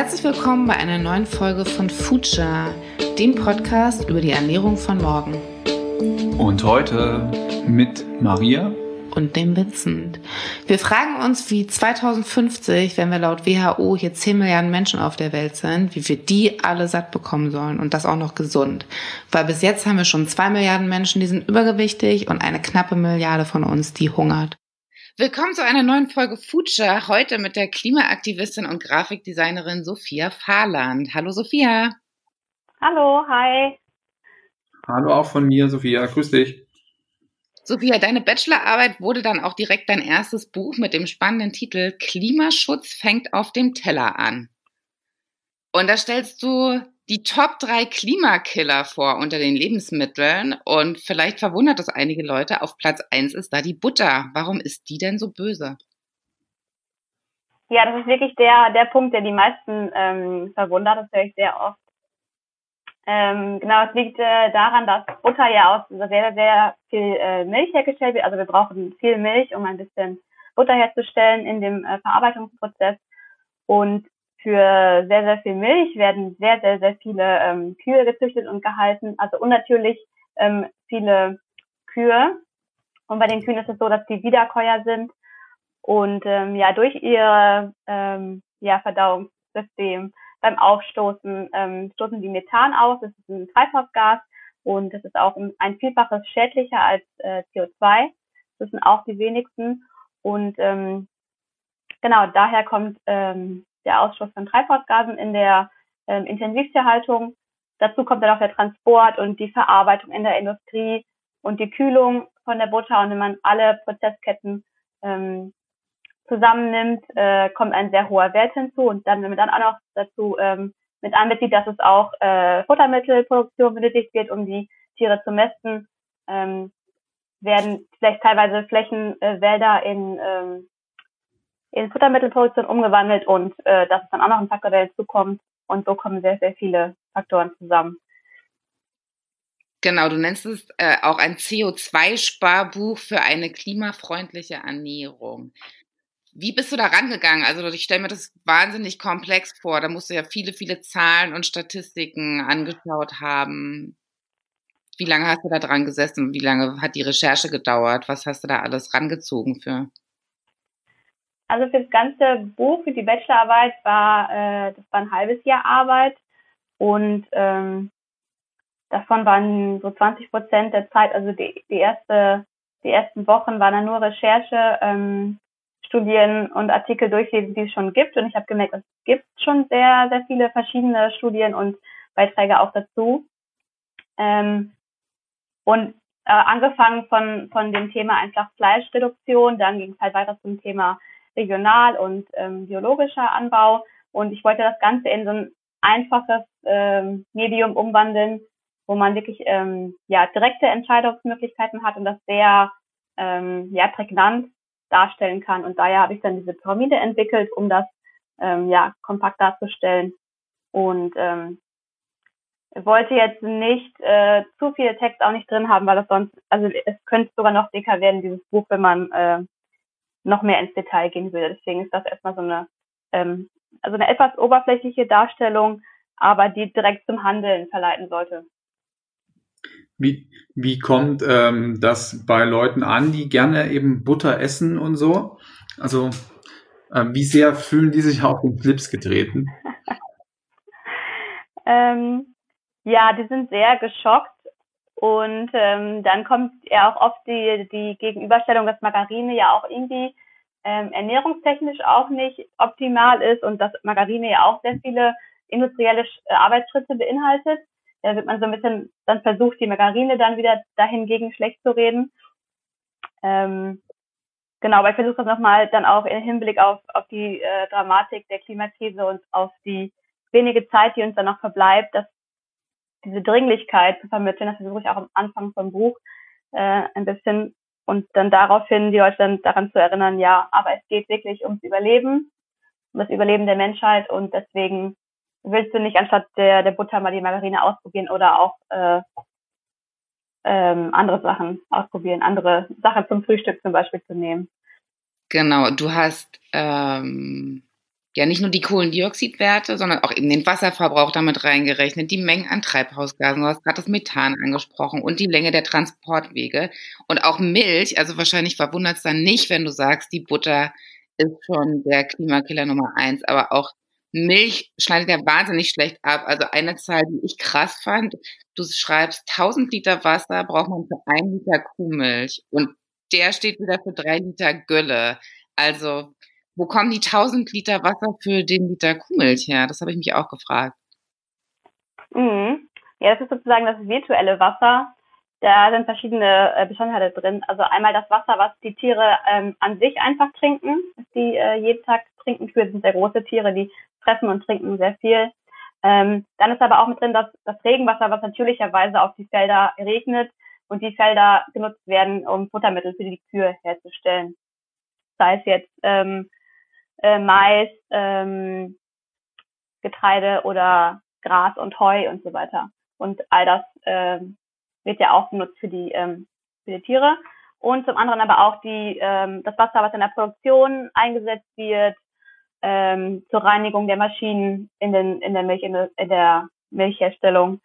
Herzlich willkommen bei einer neuen Folge von Future, dem Podcast über die Ernährung von morgen. Und heute mit Maria und dem Vincent. Wir fragen uns, wie 2050, wenn wir laut WHO hier 10 Milliarden Menschen auf der Welt sind, wie wir die alle satt bekommen sollen und das auch noch gesund. Weil bis jetzt haben wir schon 2 Milliarden Menschen, die sind übergewichtig und eine knappe Milliarde von uns, die hungert. Willkommen zu einer neuen Folge Future, heute mit der Klimaaktivistin und Grafikdesignerin Sophia Fahrland. Hallo Sophia. Hallo, hi. Hallo auch von mir, Sophia. Grüß dich. Sophia, deine Bachelorarbeit wurde dann auch direkt dein erstes Buch mit dem spannenden Titel Klimaschutz fängt auf dem Teller an. Und da stellst du die Top 3 Klimakiller vor unter den Lebensmitteln und vielleicht verwundert das einige Leute. Auf Platz 1 ist da die Butter. Warum ist die denn so böse? Ja, das ist wirklich der Punkt, der die meisten verwundert. Das höre ich sehr oft. Genau, es liegt daran, dass Butter ja aus sehr, sehr viel Milch hergestellt wird. Also wir brauchen viel Milch, um ein bisschen Butter herzustellen in dem Verarbeitungsprozess. Und für sehr, sehr viel Milch werden sehr, sehr, sehr viele Kühe gezüchtet und gehalten. Also unnatürlich viele Kühe. Und bei den Kühen ist es so, dass die Wiederkäuer sind und durch ihr Verdauungssystem beim Aufstoßen stoßen die Methan aus. Das ist ein Treibhausgas und das ist auch ein Vielfaches schädlicher als CO2. Das sind auch die wenigsten. Und genau, daher kommt der Ausstoß von Treibhausgasen in der Intensivtierhaltung. Dazu kommt dann auch der Transport und die Verarbeitung in der Industrie und die Kühlung von der Butter. Und wenn man alle Prozessketten zusammennimmt, kommt ein sehr hoher Wert hinzu. Und dann, wenn man dann auch noch dazu mit einbezieht, dass es auch Futtermittelproduktion benötigt wird, um die Tiere zu mästen, werden vielleicht teilweise Flächenwälder in Futtermittelproduktion umgewandelt und das ist dann auch noch ein Faktor, der hinzukommt. Und so kommen sehr, sehr viele Faktoren zusammen. Genau, du nennst es auch ein CO2-Sparbuch für eine klimafreundliche Ernährung. Wie bist du da rangegangen? Also ich stelle mir das wahnsinnig komplex vor. Da musst du ja viele, viele Zahlen und Statistiken angeschaut haben. Wie lange hast du da dran gesessen? Wie lange hat die Recherche gedauert? Was hast du da alles rangezogen für? Also für das ganze Buch, für die Bachelorarbeit das war ein halbes Jahr Arbeit und davon waren so 20% der Zeit, also die ersten Wochen waren dann nur Recherche, Studien und Artikel durchlesen, die es schon gibt. Und ich habe gemerkt, es gibt schon sehr, sehr viele verschiedene Studien und Beiträge auch dazu. Angefangen von dem Thema einfach Fleischreduktion, dann ging es halt weiter zum Thema regional und biologischer Anbau. Und ich wollte das Ganze in so ein einfaches Medium umwandeln, wo man wirklich direkte Entscheidungsmöglichkeiten hat und das sehr prägnant darstellen kann. Und daher habe ich dann diese Pyramide entwickelt, um das kompakt darzustellen. Und wollte jetzt nicht zu viele Text auch nicht drin haben, weil das sonst, also es könnte sogar noch dicker werden, dieses Buch, wenn man noch mehr ins Detail gehen würde. Deswegen ist das erstmal so eine etwas oberflächliche Darstellung, aber die direkt zum Handeln verleiten sollte. Wie kommt das bei Leuten an, die gerne eben Butter essen und so? Also wie sehr fühlen die sich auf den Schlips getreten? Die sind sehr geschockt und dann kommt ja auch oft die Gegenüberstellung, dass Margarine ja auch irgendwie ernährungstechnisch auch nicht optimal ist und dass Margarine ja auch sehr viele industrielle Arbeitsschritte beinhaltet. Da wird man so ein bisschen dann versucht, die Margarine dann wieder dahingegen schlecht zu reden. Aber ich versuche das nochmal dann auch im Hinblick auf die Dramatik der Klimakrise und auf die wenige Zeit, die uns dann noch verbleibt, dass diese Dringlichkeit zu vermitteln. Das versuche ich auch am Anfang vom Buch ein bisschen und dann daraufhin die Leute dann daran zu erinnern, ja, aber es geht wirklich ums Überleben, um das Überleben der Menschheit und deswegen willst du nicht anstatt der Butter mal die Margarine ausprobieren oder auch andere Sachen ausprobieren, andere Sachen zum Frühstück zum Beispiel zu nehmen. Genau, du hast ja nicht nur die Kohlendioxidwerte, sondern auch eben den Wasserverbrauch damit reingerechnet, die Mengen an Treibhausgasen, du hast gerade das Methan angesprochen und die Länge der Transportwege und auch Milch, also wahrscheinlich verwundert es dann nicht, wenn du sagst, die Butter ist schon der Klimakiller Nummer 1, aber auch Milch schneidet ja wahnsinnig schlecht ab. Also eine Zahl, die ich krass fand, du schreibst, 1000 Liter Wasser braucht man für 1 Liter Kuhmilch und der steht wieder für 3 Liter Gülle. Also wo kommen die 1000 Liter Wasser für den Liter Kuhmilch her? Das habe ich mich auch gefragt. Mhm. Ja, das ist sozusagen das virtuelle Wasser. Da sind verschiedene Bestandteile drin. Also einmal das Wasser, was die Tiere an sich einfach trinken, was die jeden Tag trinken. Kühe sind sehr große Tiere, die fressen und trinken sehr viel. Dann ist aber auch mit drin das Regenwasser, was natürlicherweise auf die Felder regnet und die Felder genutzt werden, um Futtermittel für die Kühe herzustellen. Sei es jetzt Mais, Getreide oder Gras und Heu und so weiter. Und all das wird ja auch genutzt für die Tiere. Und zum anderen aber auch das Wasser, was in der Produktion eingesetzt wird, zur Reinigung der Maschinen in der Milchherstellung.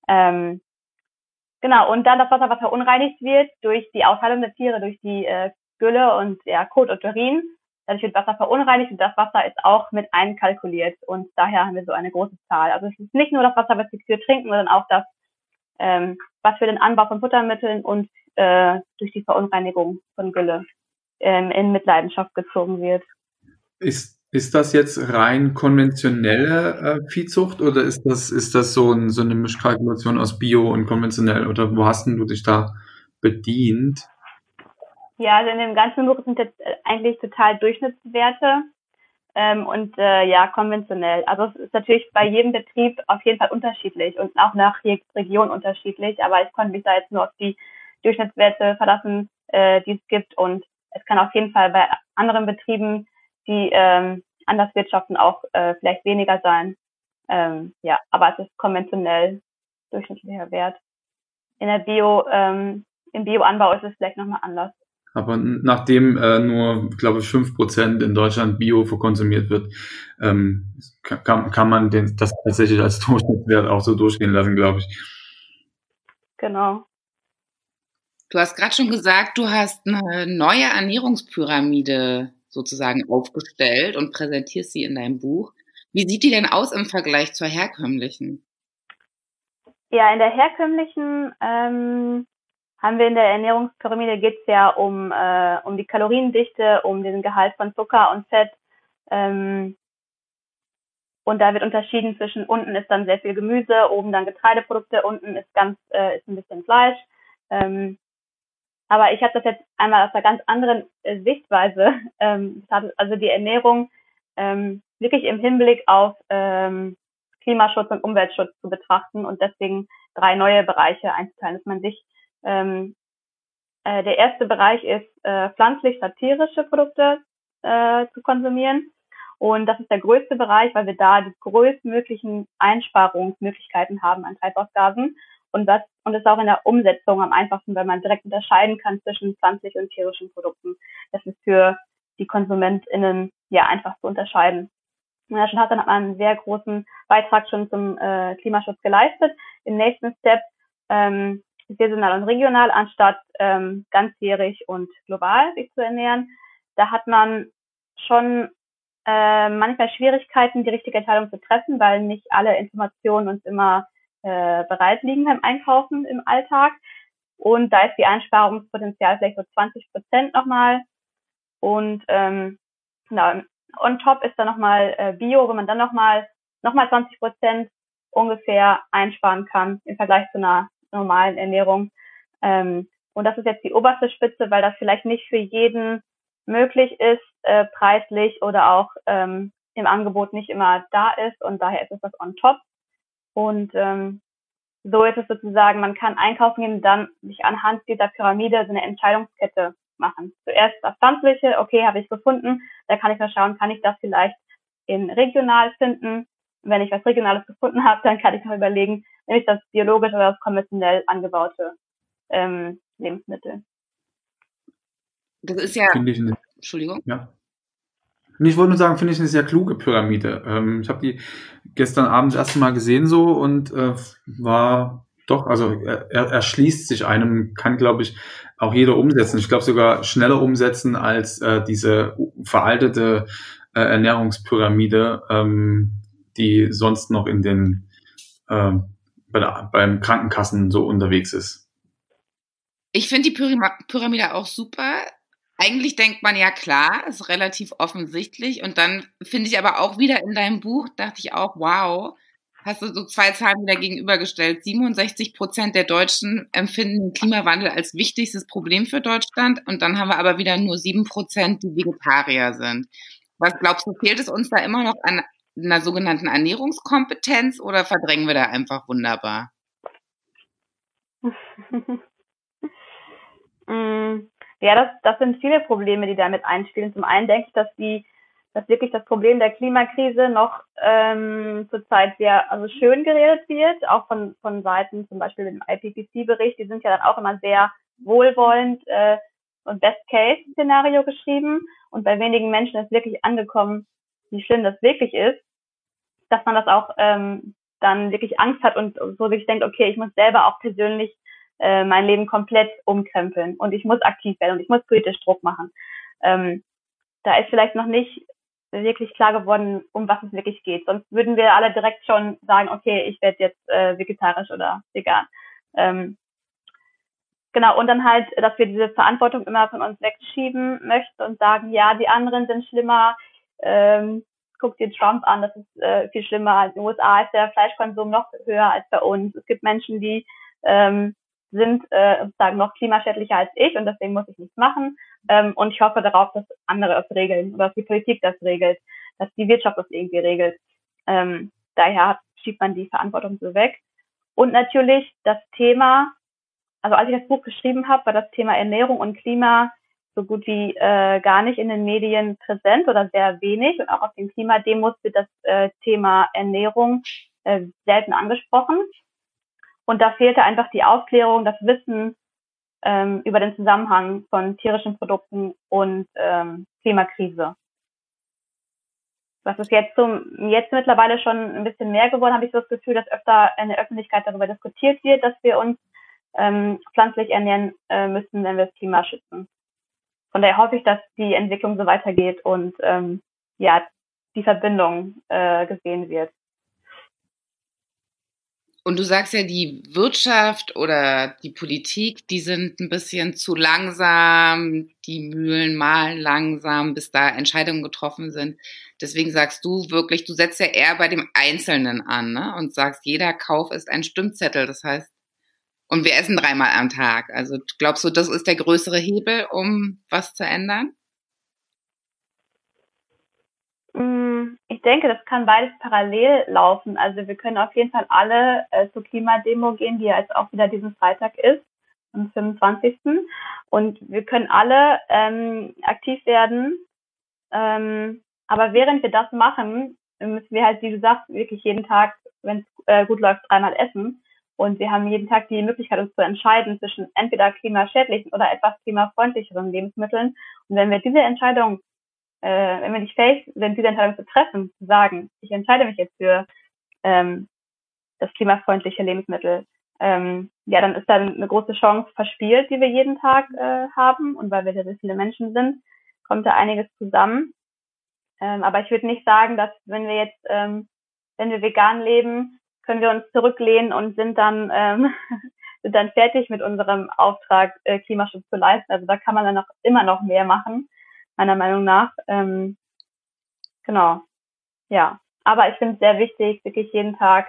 Genau, und dann das Wasser, was verunreinigt wird durch die Ausscheidung der Tiere, durch die Gülle und Kot und Urin. Dadurch wird Wasser verunreinigt und das Wasser ist auch mit einkalkuliert und daher haben wir so eine große Zahl. Also es ist nicht nur das Wasser, was die Kühe trinken, sondern auch das, was für den Anbau von Futtermitteln und durch die Verunreinigung von Gülle in Mitleidenschaft gezogen wird. Ist das jetzt rein konventionelle Viehzucht oder ist das so eine Mischkalkulation aus Bio und konventionell oder wo hast denn du dich da bedient? Ja, also in dem ganzen Buch sind jetzt eigentlich total Durchschnittswerte und konventionell. Also es ist natürlich bei jedem Betrieb auf jeden Fall unterschiedlich und auch nach Region unterschiedlich, aber ich konnte mich da jetzt nur auf die Durchschnittswerte verlassen, die es gibt und es kann auf jeden Fall bei anderen Betrieben, die anders wirtschaften, auch vielleicht weniger sein. Aber es ist konventionell durchschnittlicher Wert. Im Bioanbau ist es vielleicht nochmal anders. Aber nachdem nur, glaube ich, 5% in Deutschland Bio konsumiert wird, kann man das tatsächlich als Durchschnittswert auch so durchgehen lassen, glaube ich. Genau. Du hast gerade schon gesagt, du hast eine neue Ernährungspyramide sozusagen aufgestellt und präsentierst sie in deinem Buch. Wie sieht die denn aus im Vergleich zur herkömmlichen? Ja, in der herkömmlichen haben wir in der Ernährungspyramide geht es ja um die Kaloriendichte, um den Gehalt von Zucker und Fett. Und da wird unterschieden zwischen unten ist dann sehr viel Gemüse, oben dann Getreideprodukte, unten ist ein bisschen Fleisch. Aber ich habe das jetzt einmal aus einer ganz anderen Sichtweise, also die Ernährung wirklich im Hinblick auf Klimaschutz und Umweltschutz zu betrachten und deswegen 3 neue Bereiche einzuteilen, dass man sich der erste Bereich ist pflanzlich-satirische Produkte zu konsumieren und das ist der größte Bereich, weil wir da die größtmöglichen Einsparungsmöglichkeiten haben an Treibhausgasen und ist auch in der Umsetzung am einfachsten, weil man direkt unterscheiden kann zwischen pflanzlich und tierischen Produkten. Das ist für die KonsumentInnen einfach zu unterscheiden. Und hat man einen sehr großen Beitrag schon zum Klimaschutz geleistet. Im nächsten Step saisonal und regional, anstatt ganzjährig und global sich zu ernähren. Da hat man schon manchmal Schwierigkeiten, die richtige Entscheidung zu treffen, weil nicht alle Informationen uns immer bereit liegen beim Einkaufen im Alltag. Und da ist die Einsparungspotenzial vielleicht so 20% nochmal. Und on top ist dann nochmal Bio, wo man dann nochmal 20% ungefähr einsparen kann im Vergleich zu einer normalen Ernährung. Und das ist jetzt die oberste Spitze, weil das vielleicht nicht für jeden möglich ist, preislich oder auch im Angebot nicht immer da ist und daher ist es das on top. Und so ist es sozusagen, man kann einkaufen gehen und dann sich anhand dieser Pyramide so eine Entscheidungskette machen. Zuerst das Pflanzliche, okay, habe ich gefunden, da kann ich mal schauen, kann ich das vielleicht in regional finden. Wenn ich was Regionales gefunden habe, dann kann ich noch überlegen, nehme ich das biologisch oder das konventionell angebaute Lebensmittel. Das ist ja, Entschuldigung. Ja. Und ich wollte nur sagen, finde ich eine sehr kluge Pyramide. Ich habe die gestern Abend das erste Mal gesehen so und war doch, also er erschließt sich einem, kann, glaube ich, auch jeder umsetzen. Ich glaube sogar schneller umsetzen als diese veraltete Ernährungspyramide, die sonst noch in den beim Krankenkassen so unterwegs ist. Ich finde die Pyramide auch super. Eigentlich denkt man ja klar, ist relativ offensichtlich. Und dann finde ich aber auch wieder in deinem Buch, dachte ich auch, wow, hast du so 2 Zahlen wieder gegenübergestellt. 67% der Deutschen empfinden den Klimawandel als wichtigstes Problem für Deutschland. Und dann haben wir aber wieder nur 7%, die Vegetarier sind. Was glaubst du, fehlt es uns da immer noch an einer sogenannten Ernährungskompetenz oder verdrängen wir da einfach wunderbar? Ja, das sind viele Probleme, die damit einspielen. Zum einen denke ich, dass wirklich das Problem der Klimakrise noch zurzeit sehr schön geredet wird, auch von Seiten zum Beispiel im IPCC-Bericht. Die sind ja dann auch immer sehr wohlwollend und Best-Case-Szenario geschrieben. Und bei wenigen Menschen ist wirklich angekommen, wie schlimm das wirklich ist, dass man das auch dann wirklich Angst hat und so sich denkt, okay, ich muss selber auch persönlich mein Leben komplett umkrempeln und ich muss aktiv werden und ich muss politisch Druck machen. Da ist vielleicht noch nicht wirklich klar geworden, um was es wirklich geht. Sonst würden wir alle direkt schon sagen, okay, ich werde jetzt vegetarisch oder vegan. Genau, und dann halt, dass wir diese Verantwortung immer von uns wegschieben möchten und sagen, ja, die anderen sind schlimmer, guck dir Trump an, das ist viel schlimmer. In den USA ist der Fleischkonsum noch höher als bei uns. Es gibt Menschen, die sind sozusagen noch klimaschädlicher als ich und deswegen muss ich nichts machen. Und ich hoffe darauf, dass andere es regeln oder dass die Politik das regelt, dass die Wirtschaft das irgendwie regelt. Daher schiebt man die Verantwortung so weg. Und natürlich das Thema, also als ich das Buch geschrieben habe, war das Thema Ernährung und Klima so gut wie gar nicht in den Medien präsent oder sehr wenig. Und auch auf den Klimademos wird das Thema Ernährung selten angesprochen. Und da fehlte einfach die Aufklärung, das Wissen über den Zusammenhang von tierischen Produkten und Klimakrise. Das ist jetzt mittlerweile schon ein bisschen mehr geworden, habe ich so das Gefühl, dass öfter in der Öffentlichkeit darüber diskutiert wird, dass wir uns pflanzlich ernähren müssen, wenn wir das Klima schützen. Von daher hoffe ich, dass die Entwicklung so weitergeht und die Verbindung gesehen wird. Und du sagst ja, die Wirtschaft oder die Politik, die sind ein bisschen zu langsam, die Mühlen mahlen langsam, bis da Entscheidungen getroffen sind. Deswegen sagst du wirklich, du setzt ja eher bei dem Einzelnen an, ne? Und sagst, jeder Kauf ist ein Stimmzettel. Das heißt, und wir essen 3-mal am Tag. Also glaubst du, das ist der größere Hebel, um was zu ändern? Ich denke, das kann beides parallel laufen. Also wir können auf jeden Fall alle zur Klimademo gehen, die jetzt auch wieder diesen Freitag ist, am 25. Und wir können alle aktiv werden. Aber während wir das machen, müssen wir halt, wie du sagst, wirklich jeden Tag, wenn es gut läuft, 3-mal essen. Und wir haben jeden Tag die Möglichkeit, uns zu entscheiden zwischen entweder klimaschädlichen oder etwas klimafreundlicheren Lebensmitteln. Und wenn wir diese Entscheidung wenn wir nicht fähig sind, diese Entscheidung zu treffen, zu sagen, ich entscheide mich jetzt für das klimafreundliche Lebensmittel, dann ist da eine große Chance verspielt, die wir jeden Tag haben. Und weil wir sehr viele Menschen sind, kommt da einiges zusammen. Aber ich würde nicht sagen, dass wenn wir jetzt, wenn wir vegan leben, können wir uns zurücklehnen und sind dann fertig mit unserem Auftrag, Klimaschutz zu leisten. Also da kann man dann immer noch mehr machen, meiner Meinung nach. Genau, ja. Aber ich finde es sehr wichtig, wirklich jeden Tag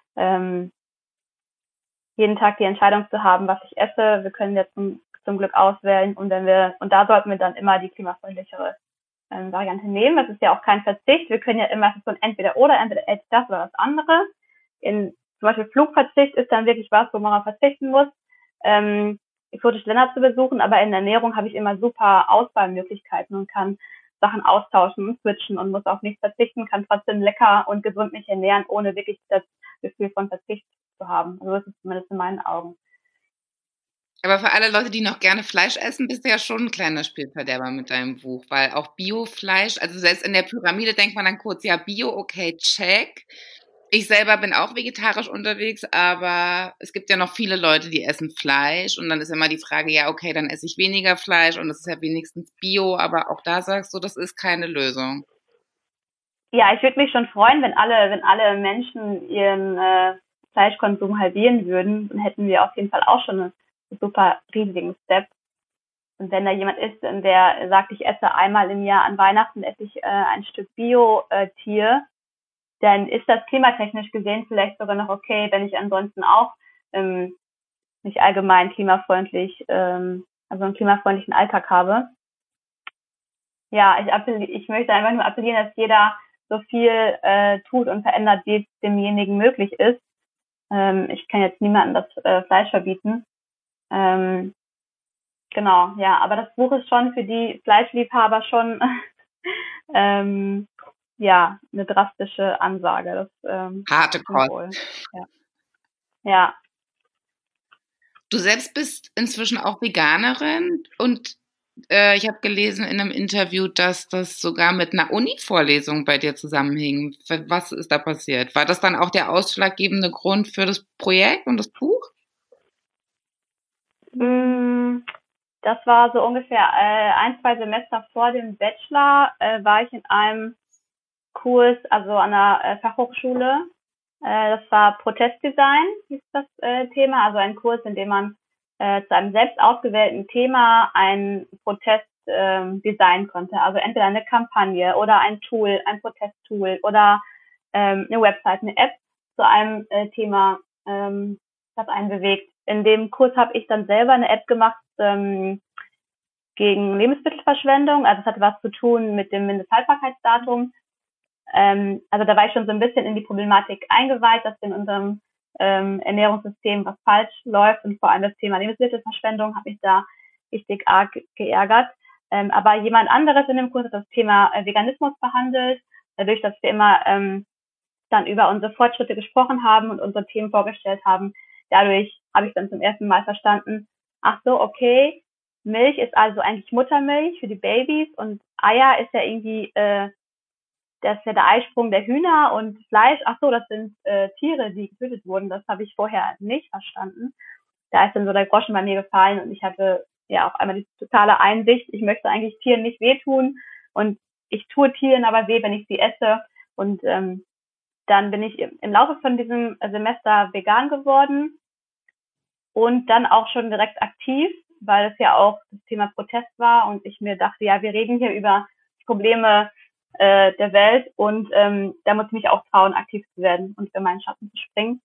die Entscheidung zu haben, was ich esse. Wir können jetzt zum Glück auswählen und da sollten wir dann immer die klimafreundlichere Variante nehmen. Das ist ja auch kein Verzicht. Wir können ja immer, es ist so ein entweder esse ich das oder das andere. Zum Beispiel Flugverzicht ist dann wirklich was, wo man verzichten muss. Exotische Länder zu besuchen, aber in der Ernährung habe ich immer super Auswahlmöglichkeiten und kann Sachen austauschen und switchen und muss auf nichts verzichten, kann trotzdem lecker und gesund mich ernähren, ohne wirklich das Gefühl von Verzicht zu haben. Also das ist zumindest in meinen Augen. Aber für alle Leute, die noch gerne Fleisch essen, bist du ja schon ein kleiner Spielverderber mit deinem Buch, weil auch Biofleisch, also selbst in der Pyramide denkt man dann kurz, ja, Bio, okay, check. Ich selber bin auch vegetarisch unterwegs, aber es gibt ja noch viele Leute, die essen Fleisch und dann ist immer die Frage, ja, okay, dann esse ich weniger Fleisch und es ist ja wenigstens Bio, aber auch da sagst du, das ist keine Lösung. Ja, ich würde mich schon freuen, wenn alle Menschen ihren Fleischkonsum halbieren würden, dann hätten wir auf jeden Fall auch schon einen super riesigen Step. Und wenn da jemand ist, der sagt, ich esse einmal im Jahr an Weihnachten esse ich ein Stück Bio-Tier, dann ist das klimatechnisch gesehen vielleicht sogar noch okay, wenn ich ansonsten auch nicht allgemein klimafreundlich, also einen klimafreundlichen Alltag habe. Ja, ich möchte einfach nur appellieren, dass jeder so viel tut und verändert, wie es demjenigen möglich ist. Ich kann jetzt niemandem das Fleisch verbieten. Genau, ja, aber das Buch ist schon für die Fleischliebhaber schon ja, eine drastische Ansage. Das Harte Kost. wohl. Ja. Ja. Du selbst bist inzwischen auch Veganerin und ich habe gelesen in einem Interview, dass das sogar mit einer Uni-Vorlesung bei dir zusammenhing. Was ist da passiert? War das dann auch der ausschlaggebende Grund für das Projekt und das Buch? Das war so ungefähr 1-2 Semester vor dem Bachelor, war ich in einem Kurs, also an der Fachhochschule. Das war Protestdesign, hieß das Thema, also ein Kurs, in dem man zu einem selbst ausgewählten Thema einen Protest designen konnte. Also entweder eine Kampagne oder ein Tool, ein Protesttool oder eine Website, eine App zu einem Thema, das einen bewegt. In dem Kurs habe ich dann selber eine App gemacht gegen Lebensmittelverschwendung. Also es hatte was zu tun mit dem Mindesthaltbarkeitsdatum. Also da war ich schon so ein bisschen in die Problematik eingeweiht, dass in unserem Ernährungssystem was falsch läuft und vor allem das Thema Lebensmittelverschwendung hat mich da richtig arg geärgert. Aber jemand anderes in dem Kurs hat das Thema Veganismus behandelt, dadurch, dass wir immer dann über unsere Fortschritte gesprochen haben und unsere Themen vorgestellt haben. Dadurch habe ich dann zum ersten Mal verstanden, ach so, okay, Milch ist also eigentlich Muttermilch für die Babys und Eier ist ja irgendwie das ist ja der Eisprung der Hühner und Fleisch, ach so, das sind Tiere, die getötet wurden. Das habe ich vorher nicht verstanden. Da ist dann so der Groschen bei mir gefallen und ich hatte ja auch einmal die totale Einsicht. Ich möchte eigentlich Tieren nicht wehtun und ich tue Tieren aber weh, wenn ich sie esse. Und dann bin ich im Laufe von diesem Semester vegan geworden und dann auch schon direkt aktiv, weil es ja auch das Thema Protest war und ich mir dachte, ja, wir reden hier über Probleme der Welt und da muss ich mich auch trauen, aktiv zu werden und für meinen Schatten zu springen.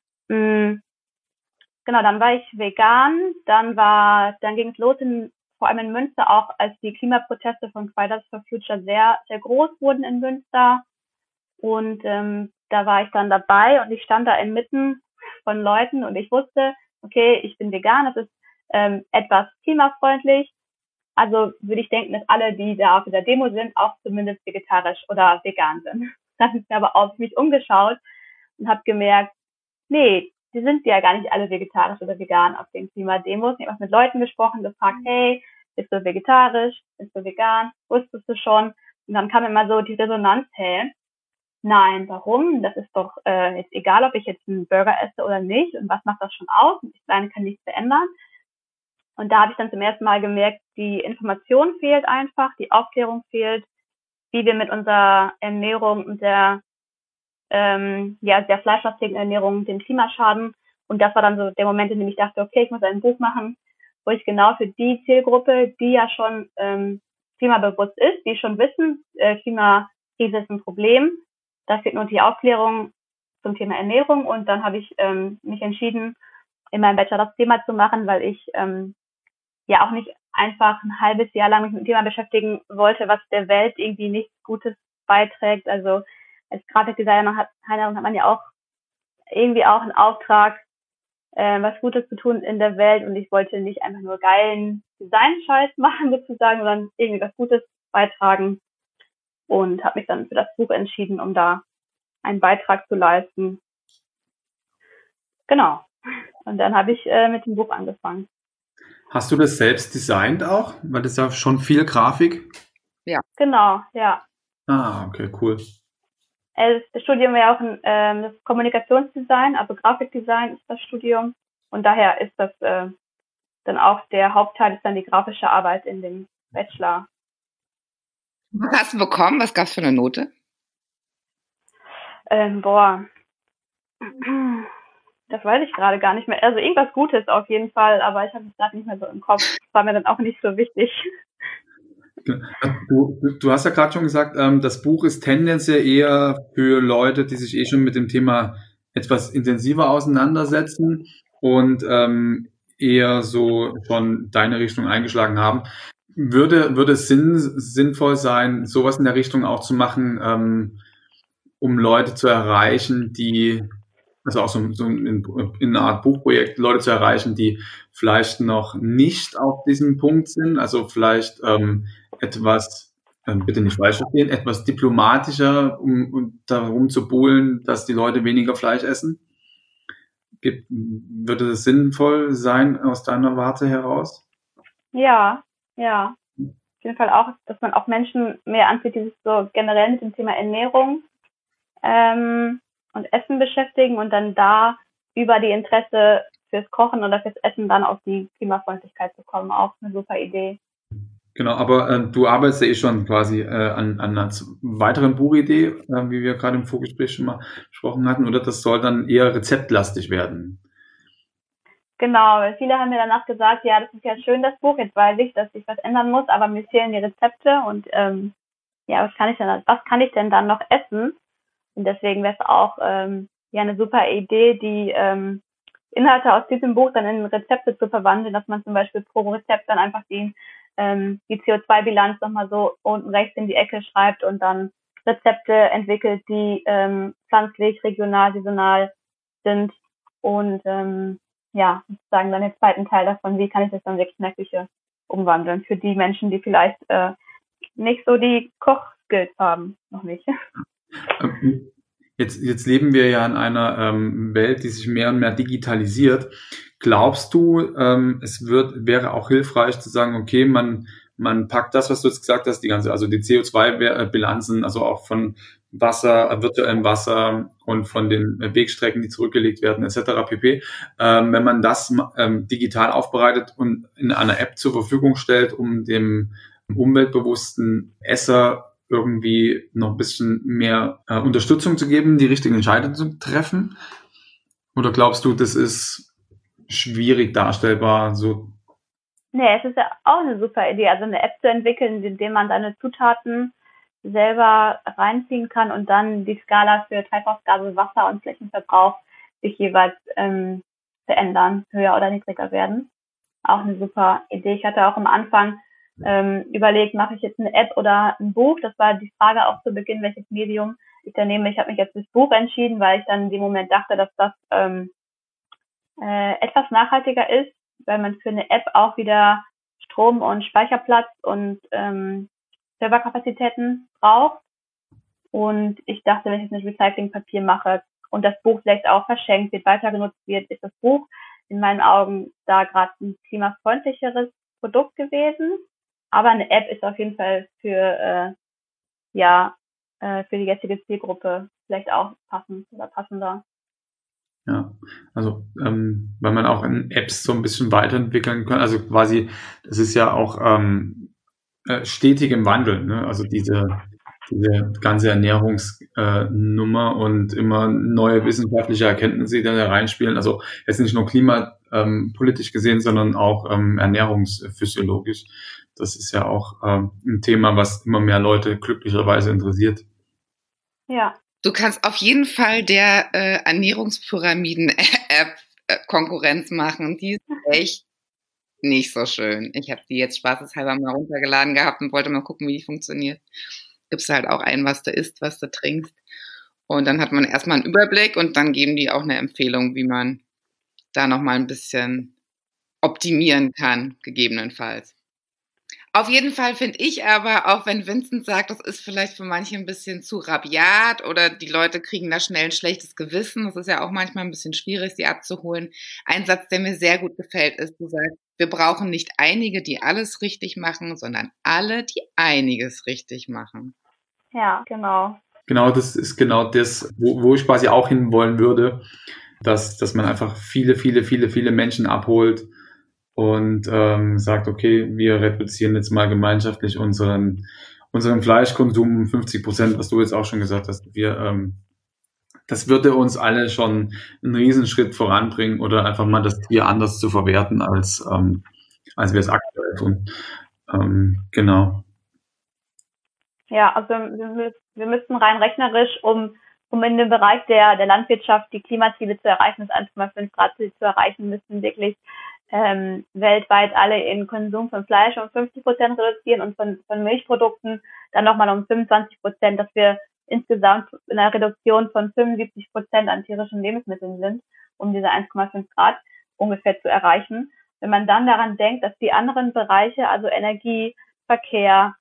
Genau, dann war ich vegan, dann ging es los, vor allem in Münster auch, als die Klimaproteste von Fridays for Future sehr, sehr groß wurden in Münster und da war ich dann dabei und ich stand da inmitten von Leuten und ich wusste, okay, ich bin vegan, das ist etwas klimafreundlich. Also würde ich denken, dass alle, die da auf dieser Demo sind, auch zumindest vegetarisch oder vegan sind. Dann habe ich mir aber auf mich umgeschaut und habe gemerkt, nee, die sind ja gar nicht alle vegetarisch oder vegan auf den Klimademos. Ich habe auch mit Leuten gesprochen, gefragt, hey, bist du vegetarisch, bist du vegan, wusstest du schon? Und dann kam immer so die Resonanz, hey, nein, warum? Das ist doch jetzt egal, ob ich jetzt einen Burger esse oder nicht und was macht das schon aus? Ich alleine kann nichts verändern. Und da habe ich dann zum ersten Mal gemerkt, die Information fehlt einfach, die Aufklärung fehlt, wie wir mit unserer Ernährung und der fleischlastigen Ernährung den Klimaschaden. Und das war dann so der Moment, in dem ich dachte, okay, ich muss ein Buch machen, wo ich genau für die Zielgruppe, die ja schon klimabewusst ist, die schon wissen, Klimakrise ist ein Problem, da fehlt nur die Aufklärung zum Thema Ernährung. Und dann habe ich mich entschieden, in meinem Bachelor das Thema zu machen, weil ich ja auch nicht einfach ein halbes Jahr lang mich mit dem Thema beschäftigen wollte, was der Welt irgendwie nichts Gutes beiträgt. Also als Grafikdesignerin hat man ja auch irgendwie auch einen Auftrag, was Gutes zu tun in der Welt und ich wollte nicht einfach nur geilen Design-Scheiß machen sozusagen, sondern irgendwie was Gutes beitragen und habe mich dann für das Buch entschieden, um da einen Beitrag zu leisten. Genau. Und dann habe ich mit dem Buch angefangen. Hast du das selbst designt auch? Weil das ist ja schon viel Grafik. Genau, ja. Ah, okay, cool. Das Studium wäre auch das Kommunikationsdesign, also Grafikdesign ist das Studium. Und daher ist das dann auch der Hauptteil ist dann die grafische Arbeit in dem Bachelor. Was hast du bekommen? Was gab's für eine Note? Boah, das weiß ich gerade gar nicht mehr. Also irgendwas Gutes auf jeden Fall, aber ich habe es gerade nicht mehr so im Kopf. Das war mir dann auch nicht so wichtig. Du hast ja gerade schon gesagt, das Buch ist tendenziell eher für Leute, die sich schon mit dem Thema etwas intensiver auseinandersetzen und eher so schon deine Richtung eingeschlagen haben. Würde es sinnvoll sein, sowas in der Richtung auch zu machen, um Leute zu erreichen, also auch so in einer Art Buchprojekt, Leute zu erreichen, die vielleicht noch nicht auf diesem Punkt sind, also vielleicht etwas, bitte nicht falsch verstehen, etwas diplomatischer, um darum zu buhlen, dass die Leute weniger Fleisch essen? Würde es sinnvoll sein aus deiner Warte heraus? Ja, ja. Auf jeden Fall auch, dass man auch Menschen mehr anzieht, die sich so generell mit dem Thema Ernährung und Essen beschäftigen und dann da über die Interesse fürs Kochen oder fürs Essen dann auf die Klimafreundlichkeit zu kommen. Auch eine super Idee. Genau, aber du arbeitest ja schon quasi an einer weiteren Buchidee, wie wir gerade im Vorgespräch schon mal besprochen hatten, oder das soll dann eher rezeptlastig werden? Genau, weil viele haben mir danach gesagt, ja, das ist ja schön, das Buch, jetzt weiß ich, dass ich was ändern muss, aber mir fehlen die Rezepte und ja, was kann ich denn dann noch essen? Und deswegen wäre es auch ja eine super Idee, die Inhalte aus diesem Buch dann in Rezepte zu verwandeln, dass man zum Beispiel pro Rezept dann einfach die CO2-Bilanz nochmal so unten rechts in die Ecke schreibt und dann Rezepte entwickelt, die pflanzlich, regional, saisonal sind und ja, sozusagen dann den zweiten Teil davon, wie kann ich das dann wirklich in der Küche umwandeln für die Menschen, die vielleicht nicht so die Kochskills haben, noch nicht. Jetzt leben wir ja in einer Welt, die sich mehr und mehr digitalisiert. Glaubst du, wäre auch hilfreich zu sagen, okay, man packt das, was du jetzt gesagt hast, also die CO2-Bilanzen, also auch von Wasser, virtuellem Wasser und von den Wegstrecken, die zurückgelegt werden, etc. pp. Wenn man das digital aufbereitet und in einer App zur Verfügung stellt, um dem umweltbewussten Esser irgendwie noch ein bisschen mehr Unterstützung zu geben, die richtigen Entscheidungen zu treffen? Oder glaubst du, das ist schwierig darstellbar? So? Nee, es ist ja auch eine super Idee, also eine App zu entwickeln, in der man seine Zutaten selber reinziehen kann und dann die Skala für Treibhausgase, Wasser und Flächenverbrauch sich jeweils verändern, höher oder niedriger werden. Auch eine super Idee. Ich hatte auch am Anfang überlegt, mache ich jetzt eine App oder ein Buch? Das war die Frage auch zu Beginn, welches Medium ich da nehme. Ich habe mich jetzt fürs Buch entschieden, weil ich dann in dem Moment dachte, dass das etwas nachhaltiger ist, weil man für eine App auch wieder Strom und Speicherplatz und Serverkapazitäten braucht. Und ich dachte, wenn ich jetzt ein Recyclingpapier mache und das Buch vielleicht auch verschenkt wird, weiter genutzt wird, ist das Buch in meinen Augen da gerade ein klimafreundlicheres Produkt gewesen. Aber eine App ist auf jeden Fall für die jetzige Zielgruppe vielleicht auch passend oder passender. Ja, also weil man auch in Apps so ein bisschen weiterentwickeln kann, also quasi, das ist ja auch stetig im Wandel, ne? Also diese ganze Ernährungsnummer und immer neue wissenschaftliche Erkenntnisse, die da reinspielen. Also jetzt nicht nur klimapolitisch gesehen, sondern auch ernährungsphysiologisch. Das ist ja auch ein Thema, was immer mehr Leute glücklicherweise interessiert. Ja. Du kannst auf jeden Fall der Ernährungspyramiden-App Konkurrenz machen. Die ist echt nicht so schön. Ich habe die jetzt spaßeshalber mal runtergeladen gehabt und wollte mal gucken, wie die funktioniert. Gibst du halt auch ein, was du isst, was du trinkst. Und dann hat man erstmal einen Überblick und dann geben die auch eine Empfehlung, wie man da nochmal ein bisschen optimieren kann, gegebenenfalls. Auf jeden Fall finde ich aber, auch wenn Vincent sagt, das ist vielleicht für manche ein bisschen zu rabiat oder die Leute kriegen da schnell ein schlechtes Gewissen. Das ist ja auch manchmal ein bisschen schwierig, sie abzuholen. Ein Satz, der mir sehr gut gefällt, ist, du sagst, wir brauchen nicht einige, die alles richtig machen, sondern alle, die einiges richtig machen. Ja, genau. Genau, das ist genau das, wo ich quasi auch hinwollen würde, dass man einfach viele Menschen abholt und sagt, okay, wir reduzieren jetzt mal gemeinschaftlich unseren Fleischkonsum um 50%, was du jetzt auch schon gesagt hast. Das würde uns alle schon einen Riesenschritt voranbringen oder einfach mal das Tier anders zu verwerten, als wir es aktuell tun. Genau. Ja, also wir müssten rein rechnerisch, um in dem Bereich der Landwirtschaft die Klimaziele zu erreichen, das 1,5 Grad Ziel zu erreichen, müssen wirklich weltweit alle in Konsum von Fleisch um 50% reduzieren und von Milchprodukten dann nochmal um 25%, dass wir insgesamt in einer Reduktion von 75% an tierischen Lebensmitteln sind, um diese 1,5 Grad ungefähr zu erreichen. Wenn man dann daran denkt, dass die anderen Bereiche, also Energie, Verkehr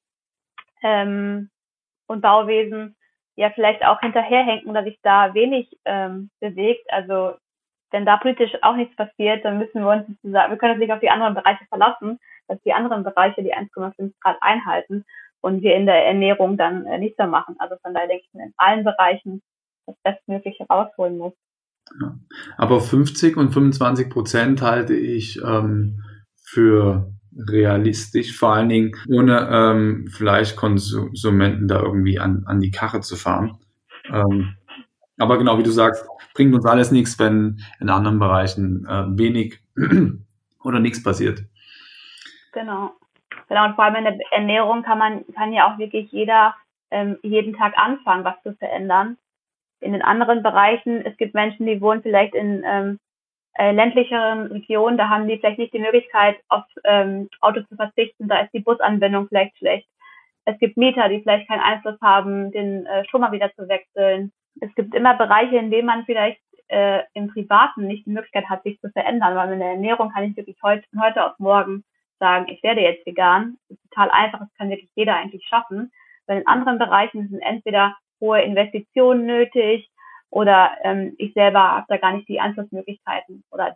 und Bauwesen, ja vielleicht auch hinterherhinken oder sich da wenig bewegt, also wenn da politisch auch nichts passiert, dann müssen wir wir können uns nicht auf die anderen Bereiche verlassen, dass die anderen Bereiche die 1,5 Grad einhalten und wir in der Ernährung dann nichts mehr machen. Also von daher denke ich, in allen Bereichen das Bestmögliche rausholen muss. Ja. Aber 50 und 25% halte ich für realistisch, vor allen Dingen ohne Fleischkonsumenten da irgendwie an die Karre zu fahren. Aber genau, wie du sagst, bringt uns alles nichts, wenn in anderen Bereichen wenig oder nichts passiert. Genau. Und vor allem in der Ernährung kann ja auch wirklich jeder jeden Tag anfangen, was zu verändern. In den anderen Bereichen, es gibt Menschen, die wohnen vielleicht in ländlicheren Regionen, da haben die vielleicht nicht die Möglichkeit, auf Auto zu verzichten, da ist die Busanbindung vielleicht schlecht. Es gibt Mieter, die vielleicht keinen Einfluss haben, den Strom mal wieder zu wechseln. Es gibt immer Bereiche, in denen man vielleicht im Privaten nicht die Möglichkeit hat, sich zu verändern, weil in der Ernährung kann ich wirklich von heute auf morgen sagen, ich werde jetzt vegan. Das ist total einfach, das kann wirklich jeder eigentlich schaffen. Weil in anderen Bereichen sind entweder hohe Investitionen nötig oder ich selber habe da gar nicht die Einflussmöglichkeiten oder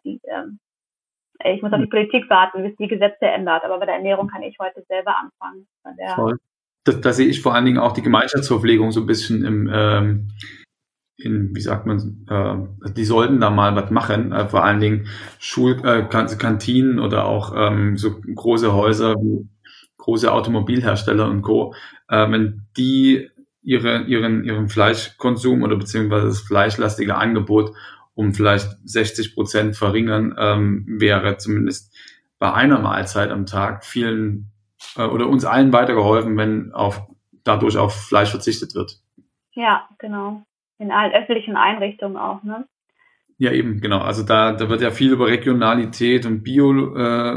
ich muss auf die Politik warten, bis die Gesetze ändert. Aber bei der Ernährung kann ich heute selber anfangen. Voll. Da sehe ich vor allen Dingen auch die Gemeinschaftsverpflegung so ein bisschen wie sagt man, die sollten da mal was machen, vor allen Dingen Kantinen oder auch so große Häuser wie große Automobilhersteller und Co., wenn die ihren Fleischkonsum oder beziehungsweise das fleischlastige Angebot um vielleicht 60% verringern, wäre zumindest bei einer Mahlzeit am Tag vielen oder uns allen weitergeholfen, wenn dadurch auf Fleisch verzichtet wird. Ja, genau. In allen öffentlichen Einrichtungen auch, ne? Ja, eben, genau. Also da wird ja viel über Regionalität und Bio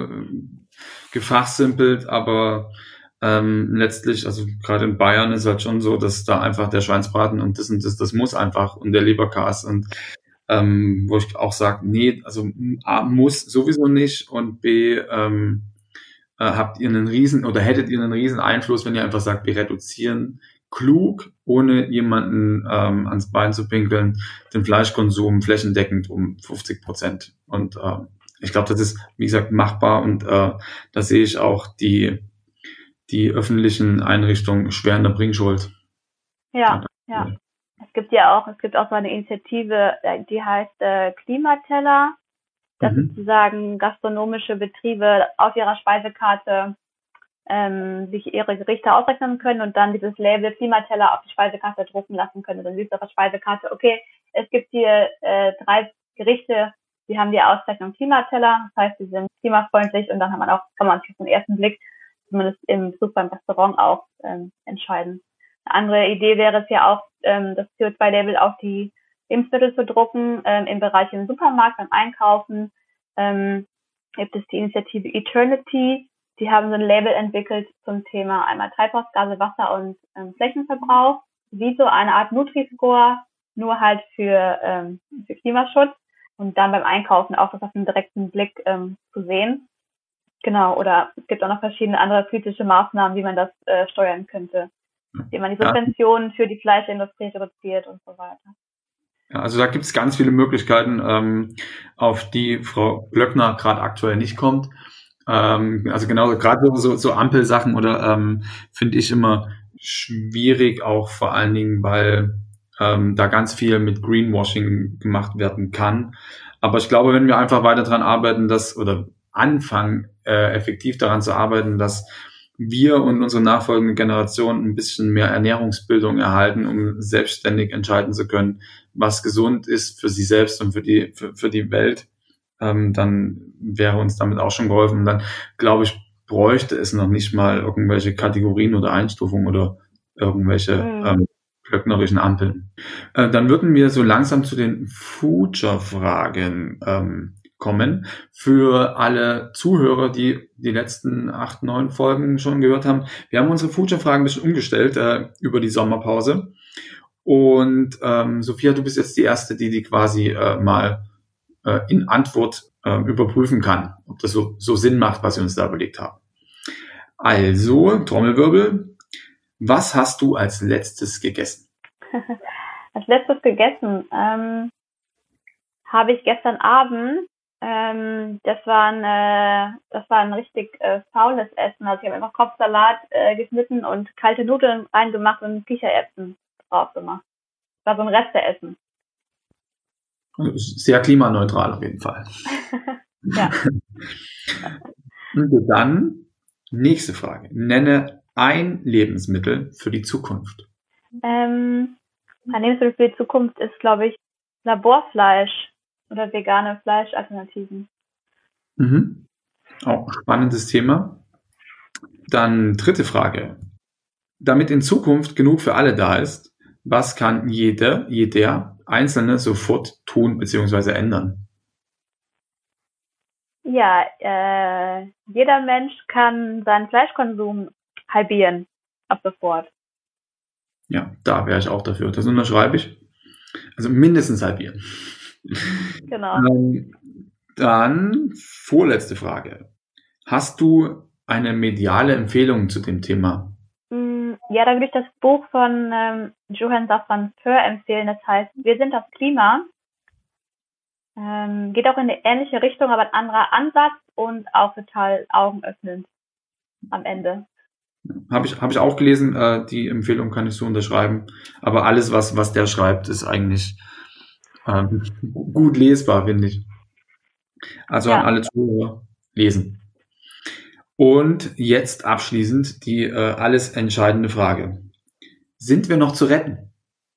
gefachsimpelt, aber letztlich, also gerade in Bayern ist halt schon so, dass da einfach der Schweinsbraten und das muss einfach und der Leberkas und wo ich auch sage, nee, also A, muss sowieso nicht und B, hättet ihr einen riesen Einfluss, wenn ihr einfach sagt, wir reduzieren klug, ohne jemanden ans Bein zu pinkeln, den Fleischkonsum flächendeckend um 50%. Und ich glaube, das ist, wie gesagt, machbar und da sehe ich auch die öffentlichen Einrichtungen schwer in der Bringschuld. Ja. Es gibt auch so eine Initiative, die heißt Klimateller, dass sozusagen gastronomische Betriebe auf ihrer Speisekarte sich ihre Gerichte ausrechnen können und dann dieses Label Klimateller auf die Speisekarte drucken lassen können. Und dann siehst du auf der Speisekarte, okay, es gibt hier 3 Gerichte, die haben die Auszeichnung Klimateller, das heißt, die sind klimafreundlich und dann kann man sich auf den ersten Blick, zumindest im Besuch beim Restaurant auch entscheiden. Eine andere Idee wäre es ja auch, das CO2-Label auf die Lebensmittel zu drucken, im Bereich im Supermarkt, beim Einkaufen. Gibt es die Initiative Eternity, die haben so ein Label entwickelt zum Thema einmal Treibhausgase, Wasser und Flächenverbrauch, wie so eine Art Nutri-Score, nur halt für Klimaschutz und dann beim Einkaufen auch das auf den direkten Blick zu sehen. Genau, oder es gibt auch noch verschiedene andere politische Maßnahmen, wie man das steuern könnte, wie man die Ja, Subventionen für die Fleischindustrie reduziert und so weiter. ja, also da gibt es ganz viele Möglichkeiten, auf die Frau Glöckner gerade aktuell nicht kommt. Also genau, gerade so Ampelsachen oder finde ich immer schwierig, auch vor allen Dingen, weil da ganz viel mit Greenwashing gemacht werden kann. Aber ich glaube, wenn wir einfach weiter daran arbeiten, oder anfangen, effektiv daran zu arbeiten, dass wir und unsere nachfolgende Generation ein bisschen mehr Ernährungsbildung erhalten, um selbstständig entscheiden zu können, was gesund ist für sie selbst und für die Welt, dann wäre uns damit auch schon geholfen. Und dann, glaube ich, bräuchte es noch nicht mal irgendwelche Kategorien oder Einstufungen oder irgendwelche glöcknerischen Ampeln. Dann würden wir so langsam zu den Future-Fragen kommen. Für alle Zuhörer, die die letzten 8, 9 Folgen schon gehört haben. Wir haben unsere Future-Fragen ein bisschen umgestellt über die Sommerpause. Und Sophia, du bist jetzt die Erste, die quasi mal in Antwort überprüfen kann, ob das so Sinn macht, was wir uns da überlegt haben. Also, Trommelwirbel, was hast du als letztes gegessen? Als letztes gegessen habe ich gestern Abend, das war ein richtig faules Essen. Also ich habe einfach Kopfsalat geschnitten und kalte Nudeln reingemacht und Kichererbsen drauf gemacht. Das war so ein Resteessen. Sehr klimaneutral auf jeden Fall. Ja. Und dann, nächste Frage. Nenne ein Lebensmittel für die Zukunft. Ein Lebensmittel für die Zukunft ist, glaube ich, Laborfleisch oder vegane Fleischalternativen. Auch ein spannendes Thema. Dann dritte Frage. Damit in Zukunft genug für alle da ist, was kann jeder Einzelne sofort tun bzw. ändern? Ja, jeder Mensch kann seinen Fleischkonsum halbieren, ab sofort. Ja, da wäre ich auch dafür. Das unterschreibe ich. Also mindestens halbieren. Genau. Dann vorletzte Frage. Hast du eine mediale Empfehlung zu dem Thema? Ja, da würde ich das Buch von Johann Safran Foer empfehlen. Das heißt, Wir sind das Klima. Geht auch in eine ähnliche Richtung, aber ein anderer Ansatz und auch total augenöffnend am Ende. Habe ich auch gelesen. Die Empfehlung kann ich so unterschreiben. Aber alles, was der schreibt, ist eigentlich gut lesbar, finde ich. Also an alle Zuhörer lesen. Und jetzt abschließend die alles entscheidende Frage. Sind wir noch zu retten?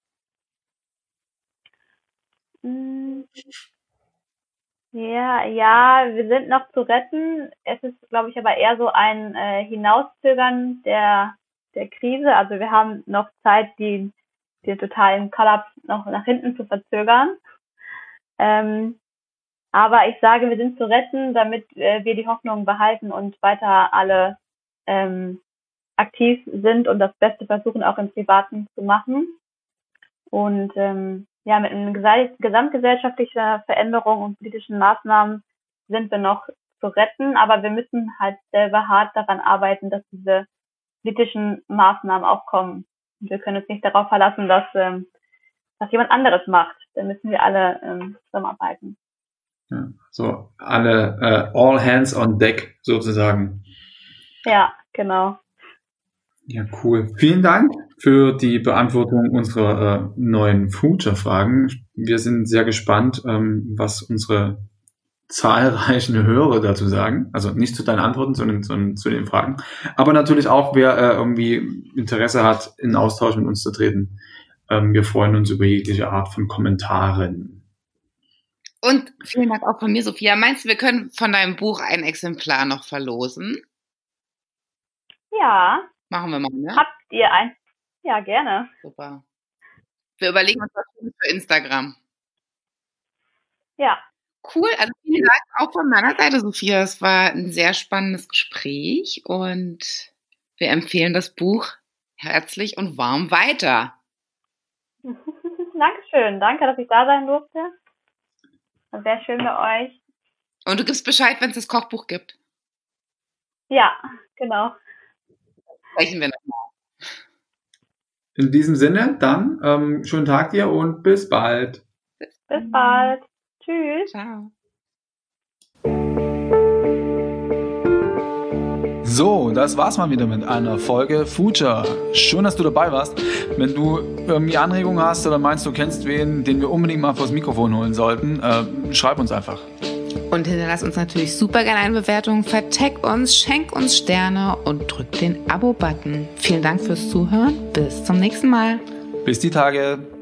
Ja, wir sind noch zu retten. Es ist, glaube ich, aber eher so ein Hinauszögern der Krise. Also wir haben noch Zeit, den totalen Kollaps noch nach hinten zu verzögern. Aber ich sage, wir sind zu retten, damit wir die Hoffnung behalten und weiter alle aktiv sind und das Beste versuchen, auch im Privaten zu machen. Und mit einer gesamtgesellschaftlicher Veränderung und politischen Maßnahmen sind wir noch zu retten, aber wir müssen halt selber hart daran arbeiten, dass diese politischen Maßnahmen auch kommen. Und wir können uns nicht darauf verlassen, dass jemand anderes macht. Dann müssen wir alle zusammenarbeiten. Ja, so alle all hands on deck sozusagen. Ja, genau. Ja, cool. Vielen Dank für die Beantwortung unserer neuen Future-Fragen. Wir sind sehr gespannt, was unsere zahlreichen Hörer dazu sagen. Also nicht zu deinen Antworten, sondern zu den Fragen. Aber natürlich auch, wer irgendwie Interesse hat, in Austausch mit uns zu treten. Wir freuen uns über jegliche Art von Kommentaren. Und vielen Dank auch von mir, Sophia. Meinst du, wir können von deinem Buch ein Exemplar noch verlosen? Ja. Machen wir mal, ne? Habt ihr eins? Ja, gerne. Super. Wir überlegen uns was für Instagram. Ja. Cool, also vielen Dank auch von meiner Seite, Sophia. Es war ein sehr spannendes Gespräch und wir empfehlen das Buch herzlich und warm weiter. Dankeschön. Danke, dass ich da sein durfte. War sehr schön bei euch. Und du gibst Bescheid, wenn es das Kochbuch gibt. Ja, genau. Sprechen wir nochmal. In diesem Sinne, dann schönen Tag dir und bis bald. Bis bald. Tschüss. Ciao. So, das war's mal wieder mit einer Folge Future. Schön, dass du dabei warst. Wenn du irgendwie Anregungen hast oder meinst, du kennst wen, den wir unbedingt mal vors Mikrofon holen sollten, schreib uns einfach. Und hinterlass uns natürlich super gerne eine Bewertung, vertag uns, schenk uns Sterne und drück den Abo-Button. Vielen Dank fürs Zuhören. Bis zum nächsten Mal. Bis die Tage.